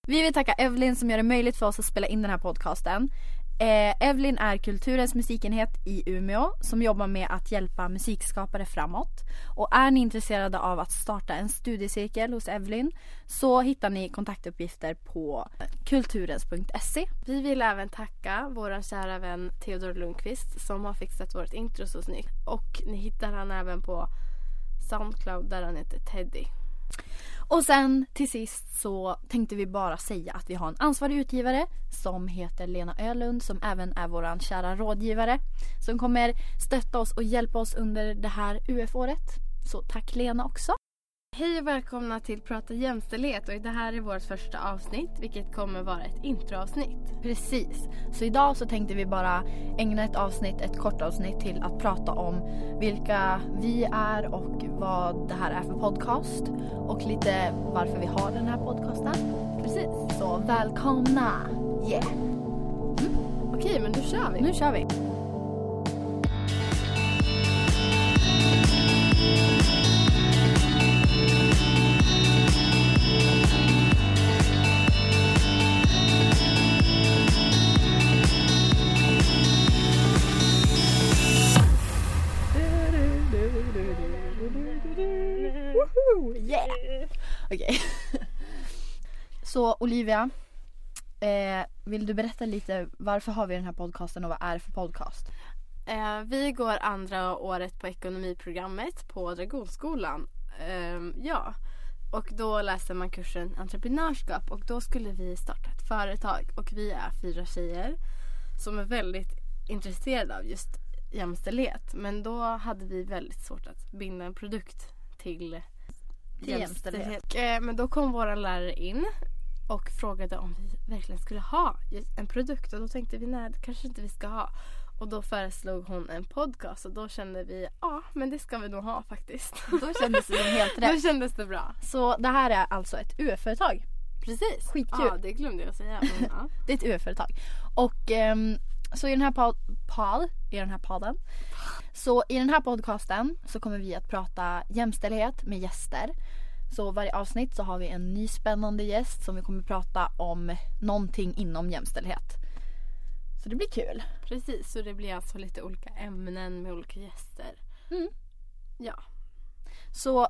Vi vill tacka Evelyn som gör det möjligt för oss att spela in den här podcasten. Evelyn är kulturens musikenhet i Umeå som jobbar med att hjälpa musikskapare framåt. Och är ni intresserade av att starta en studiecirkel hos Evelyn så hittar ni kontaktuppgifter på kulturens.se. Vi vill även tacka vår kära vän Theodor Lundqvist som har fixat vårt intro så snyggt. Och ni hittar han även på Soundcloud där han heter Teddy. Och sen till sist så tänkte vi bara säga att vi har en ansvarig utgivare som heter Lena Ölund som även är våran kära rådgivare som kommer stötta oss och hjälpa oss under det här UF-året. Så tack Lena också. Hej och välkomna till Prata jämställdhet och det här är vårt första avsnitt vilket kommer vara ett introavsnitt. Precis, så idag så tänkte vi bara ägna ett kort avsnitt till att prata om vilka vi är och vad det här är för podcast och lite varför vi har den här podcasten. Precis, så välkomna! Yeah! Okej, men nu kör vi. Yeah. Okej. Så Olivia, vill du berätta lite varför har vi den här podcasten och vad är det för podcast? Vi går andra året på ekonomiprogrammet på Dragonskolan. Ja. Och då läser man kursen entreprenörskap och då skulle vi starta ett företag och vi är 4 tjejer som är väldigt intresserade av just jämställdhet. Men då hade vi väldigt svårt att binda en produkt till jämställdhet. Men då kom våra lärare in och frågade om vi verkligen skulle ha en produkt. Och då tänkte vi, nej, det kanske inte vi ska ha. Och då föreslog hon en podcast och då kände vi, ja, men det ska vi nog ha faktiskt. Då kändes det helt rätt. Då kändes det bra. Så det här är alltså ett UF-företag. Precis. Skitkul. Ja, det glömde jag säga. Men, ja. Det är ett UF-företag. Och så i den här podden. Så i den här podcasten så kommer vi att prata jämställdhet med gäster. Så varje avsnitt så har vi en ny spännande gäst som vi kommer prata om någonting inom jämställdhet. Så det blir kul. Precis, så det blir alltså lite olika ämnen med olika gäster. Mm. Ja. Så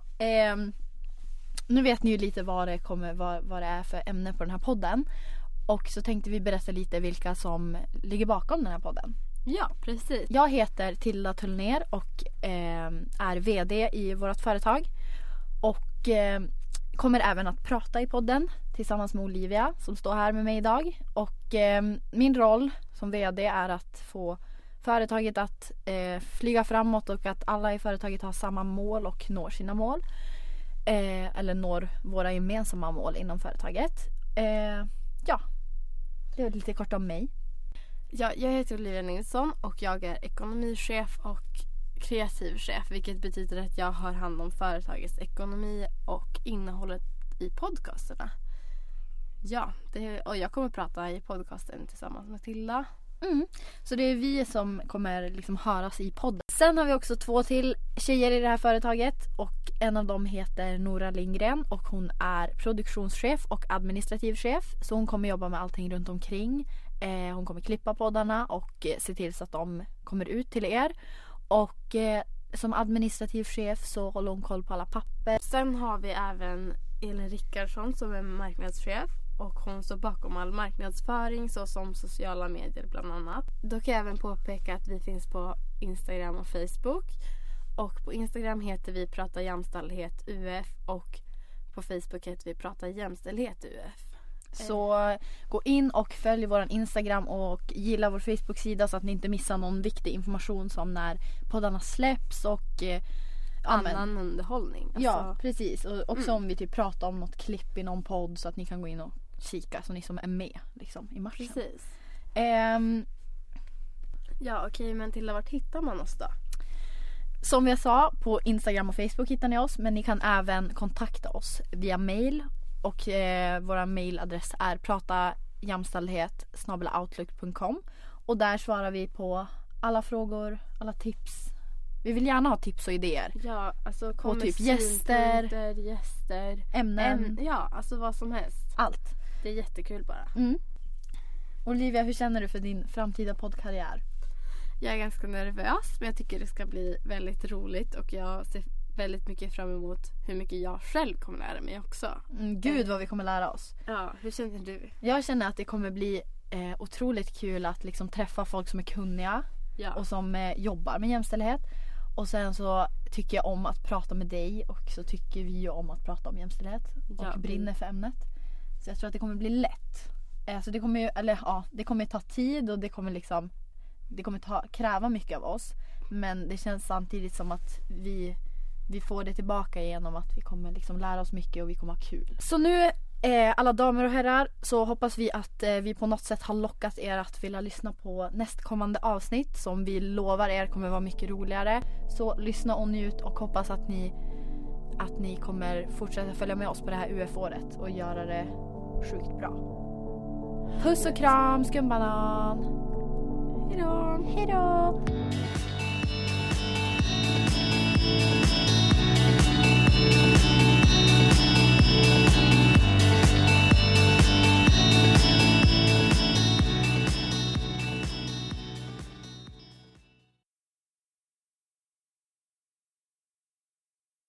nu vet ni ju lite vad det är för ämne på den här podden. Och så tänkte vi berätta lite vilka som ligger bakom den här podden. Ja, precis. Jag heter Tilda Tullner och är vd i vårt företag. Och kommer även att prata i podden tillsammans med Olivia som står här med mig idag. Och min roll som vd är att få företaget att flyga framåt och att alla i företaget har samma mål och når sina mål. Eller når våra gemensamma mål inom företaget. Ja, det är lite kort om mig. Ja, jag heter Olivia Nilsson och jag är ekonomichef och kreativ chef. Vilket betyder att jag har hand om företagets ekonomi och innehållet i podcasterna. Ja, och jag kommer prata i podcasten tillsammans med Tilda. Så det är vi som kommer liksom höras i podden. Sen har vi också 2 till tjejer i det här företaget och en av dem heter Nora Lindgren och hon är produktionschef och administrativ chef. Så hon kommer jobba med allting runt omkring. Hon kommer klippa poddarna och se till så att de kommer ut till er. Och som administrativ chef så håller hon koll på alla papper. Sen har vi även Elin Rickardsson som är marknadschef. Och hon står bakom all marknadsföring såsom sociala medier bland annat. Då kan jag även påpeka att vi finns på Instagram och Facebook. Och på Instagram heter vi Prata jämställdhet UF och på Facebook heter vi Prata jämställdhet UF. Så gå in och följ vår Instagram och gilla vår Facebook-sida så att ni inte missar någon viktig information som när poddarna släpps och annan underhållning. Alltså. Ja, precis. Och också om vi typ pratar om något klipp i någon podd så att ni kan gå in och kika så ni som är med liksom, i matchen. Precis. Ja, okej, men till vart hittar man oss då? Som jag sa, på Instagram och Facebook hittar ni oss, men ni kan även kontakta oss via mail och vår mailadress är pratajamställdhet@outlook.com och där svarar vi på alla frågor, alla tips. Vi vill gärna ha tips och idéer. Ja, alltså på typ gäster, ämnen. ämnen. Ja, alltså vad som helst. Allt. Det är jättekul bara. Olivia, hur känner du för din framtida poddkarriär? Jag är ganska nervös, men jag tycker det ska bli väldigt roligt och jag ser väldigt mycket fram emot hur mycket jag själv kommer lära mig också. Gud vad vi kommer lära oss. Ja, hur känner du? Jag känner att det kommer bli otroligt kul att liksom träffa folk som är kunniga och som jobbar med jämställdhet. Och sen så tycker jag om att prata med dig och så tycker vi ju om att prata om jämställdhet och brinner för ämnet. Så jag tror att det kommer bli lätt. Så det kommer ju, det kommer ta tid och det kommer kräva mycket av oss. Men det känns samtidigt som att vi får det tillbaka genom att vi kommer liksom lära oss mycket och vi kommer ha kul. Så nu alla damer och herrar, så hoppas vi att vi på något sätt har lockat er att vilja lyssna på nästkommande avsnitt som vi lovar er kommer vara mycket roligare. Så lyssna och njut och hoppas att ni kommer fortsätta följa med oss på det här UF-året och göra det sjukt bra. Puss och kram, skumbanan! Hejdå! Hejdå!